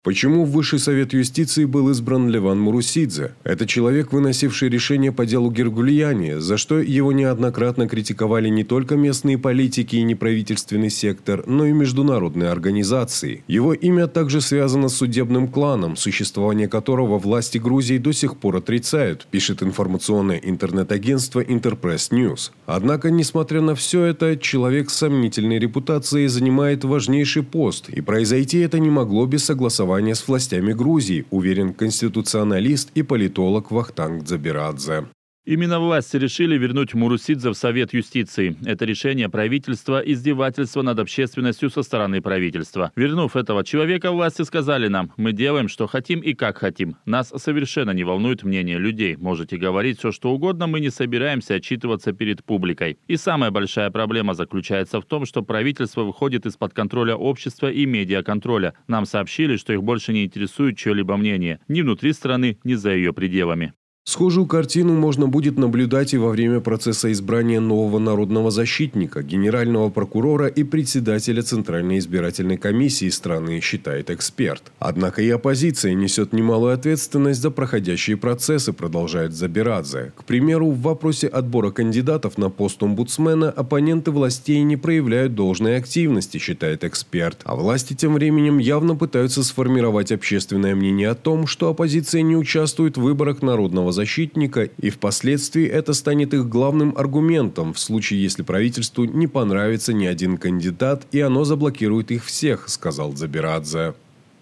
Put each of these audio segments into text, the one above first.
Почему в Высший совет юстиции был избран Леван Мурусидзе? Это человек, выносивший решение по делу Гергульяни, за что его неоднократно критиковали не только местные политики и неправительственный сектор, но и международные организации. Его имя также связано с судебным кланом, существование которого власти Грузии до сих пор отрицают, пишет информационное интернет-агентство Интерпресс Ньюс. Однако, несмотря на все это, человек с сомнительной репутацией занимает важнейший пост, и произойти это не могло без согласования с властями Грузии, уверен конституционалист и политолог Вахтанг Дзабирадзе. Именно власти решили вернуть Мурусидзе в Совет юстиции. Это решение правительства – издевательство над общественностью со стороны правительства. Вернув этого человека, власти сказали нам: мы делаем, что хотим и как хотим. Нас совершенно не волнует мнение людей. Можете говорить все, что угодно, мы не собираемся отчитываться перед публикой. И самая большая проблема заключается в том, что правительство выходит из-под контроля общества и медиаконтроля. Нам сообщили, что их больше не интересует чье-либо мнение. Ни внутри страны, ни за ее пределами. Схожую картину можно будет наблюдать и во время процесса избрания нового народного защитника, генерального прокурора и председателя Центральной избирательной комиссии страны, считает эксперт. Однако и оппозиция несет немалую ответственность за проходящие процессы, продолжает Дзабирадзе. К примеру, в вопросе отбора кандидатов на пост омбудсмена оппоненты властей не проявляют должной активности, считает эксперт. А власти тем временем явно пытаются сформировать общественное мнение о том, что оппозиция не участвует в выборах народного защитника, и впоследствии это станет их главным аргументом в случае, если правительству не понравится ни один кандидат, и оно заблокирует их всех, сказал Дзабирадзе.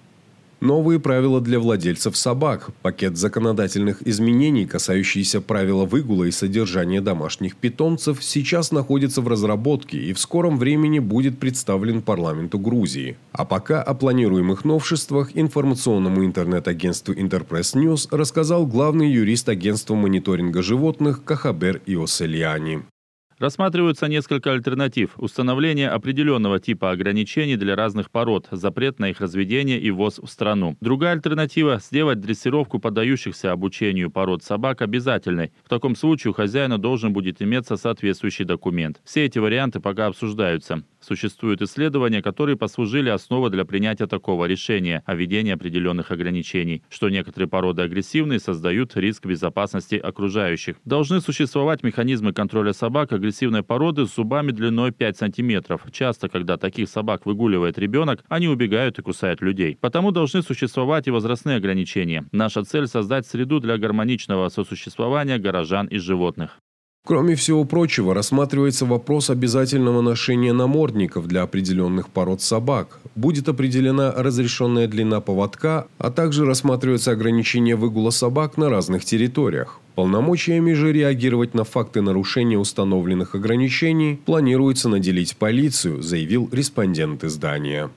Новые правила для владельцев собак. Пакет законодательных изменений, касающийся правила выгула и содержания домашних питомцев, сейчас находится в разработке и в скором времени будет представлен парламенту Грузии. А пока о планируемых новшествах информационному интернет-агентству Интерпресс Ньюс рассказал главный юрист агентства мониторинга животных Кахабер Иосельяни. Рассматриваются несколько альтернатив. Установление определенного типа ограничений для разных пород, запрет на их разведение и ввоз в страну. Другая альтернатива – сделать дрессировку поддающихся обучению пород собак обязательной. В таком случае у хозяина должен будет иметься соответствующий документ. Все эти варианты пока обсуждаются. Существуют исследования, которые послужили основой для принятия такого решения о введении определенных ограничений, что некоторые породы агрессивные создают риск безопасности окружающих. Должны существовать механизмы контроля собак агрессивной породы с зубами длиной 5 сантиметров. Часто, когда таких собак выгуливает ребенок, они убегают и кусают людей. Потому должны существовать и возрастные ограничения. Наша цель – создать среду для гармоничного сосуществования горожан и животных. Кроме всего прочего, рассматривается вопрос обязательного ношения намордников для определенных пород собак. Будет определена разрешенная длина поводка, а также рассматривается ограничение выгула собак на разных территориях. Полномочиями же реагировать на факты нарушения установленных ограничений планируется наделить полицию, заявил респондент издания.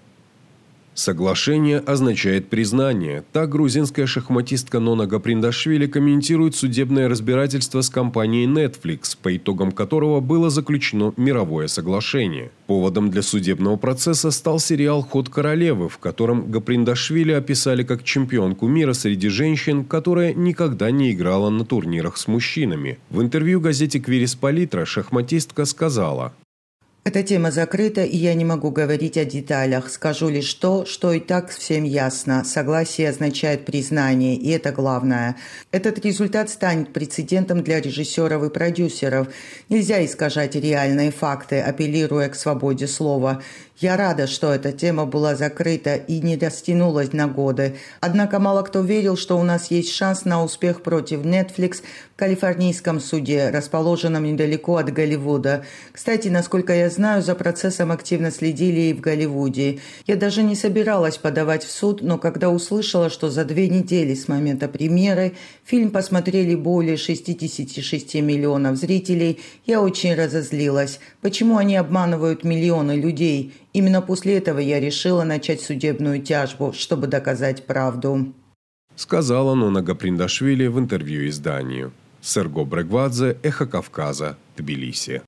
Соглашение означает признание. Так грузинская шахматистка Нона Гаприндашвили комментирует судебное разбирательство с компанией Netflix, по итогам которого было заключено мировое соглашение. Поводом для судебного процесса стал сериал «Ход королевы», в котором Гаприндашвили описали как чемпионку мира среди женщин, которая никогда не играла на турнирах с мужчинами. В интервью газете «Квирис Политра» шахматистка сказала: «Эта тема закрыта, и я не могу говорить о деталях. Скажу лишь то, что и так всем ясно. Согласие означает признание, и это главное. Этот результат станет прецедентом для режиссеров и продюсеров. Нельзя искажать реальные факты, апеллируя к свободе слова. Я рада, что эта тема была закрыта и не растянулась на годы. Однако мало кто верил, что у нас есть шанс на успех против Netflix в калифорнийском суде, расположенном недалеко от Голливуда. Кстати, насколько я знаю, за процессом активно следили и в Голливуде. Я даже не собиралась подавать в суд, но когда услышала, что за 2 недели с момента премьеры фильм посмотрели более 66 миллионов зрителей, я очень разозлилась. Почему они обманывают миллионы людей? Именно после этого я решила начать судебную тяжбу, чтобы доказать правду», сказала Нона Гаприндашвили в интервью изданию. Серго Брегвадзе, Эхо Кавказа, Тбилиси.